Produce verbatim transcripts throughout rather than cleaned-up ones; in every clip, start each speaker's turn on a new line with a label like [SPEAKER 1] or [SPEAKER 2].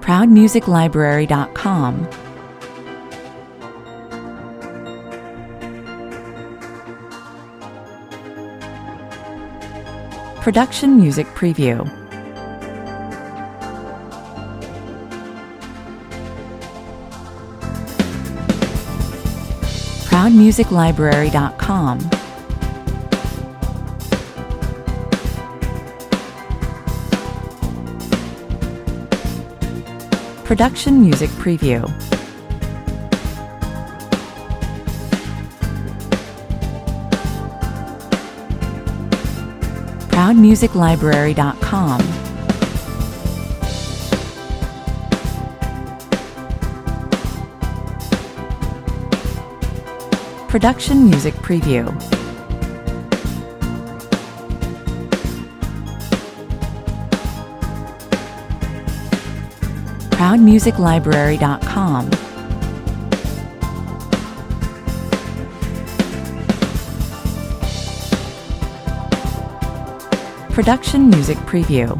[SPEAKER 1] proud music library dot com, Production Music Preview, proud music library dot com, Production Music Preview, proud music library dot com, Production Music Preview, proud music library dot com, Production Music Preview,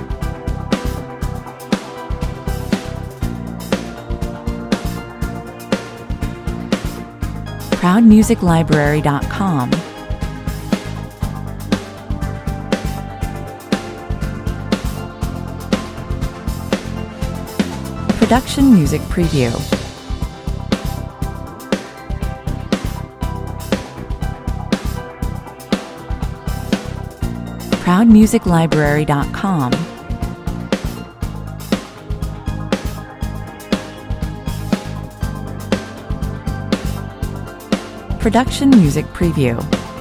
[SPEAKER 1] proud music library dot com, Production Music Preview, proud music library dot com, Production Music Preview,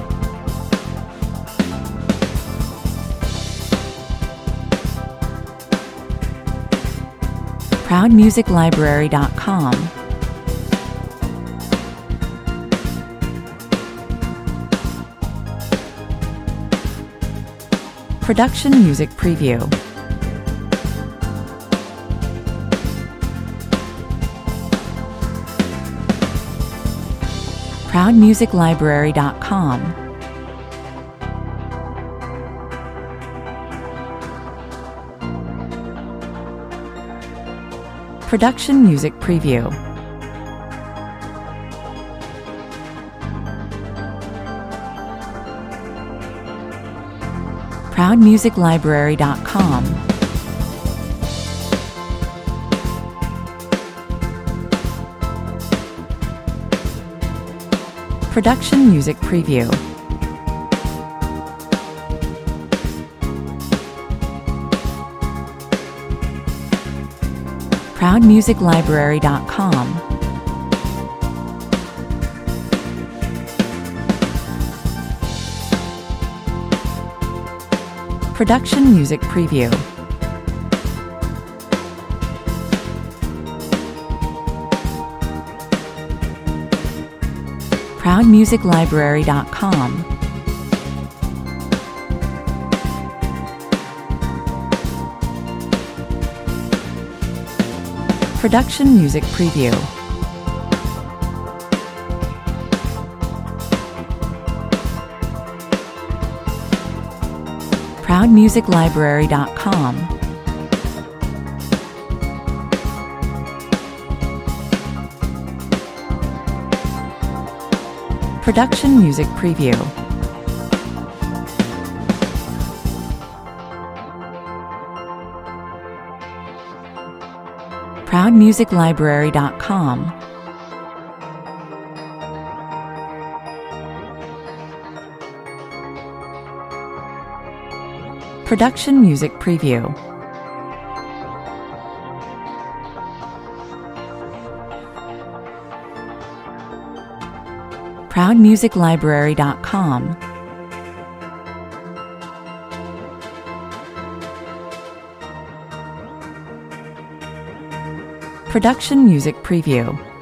[SPEAKER 1] proud music library dot com, Production Music Preview, proud music library dot com, Production Music Preview, proud music library dot com, Production Music Preview, proud music library dot com, Production Music Preview, proud music library dot com, Production Music Preview, proud music library dot com, Production Music Preview, proud music library dot com, Production Music Preview, proud music library dot com, Production Music Preview.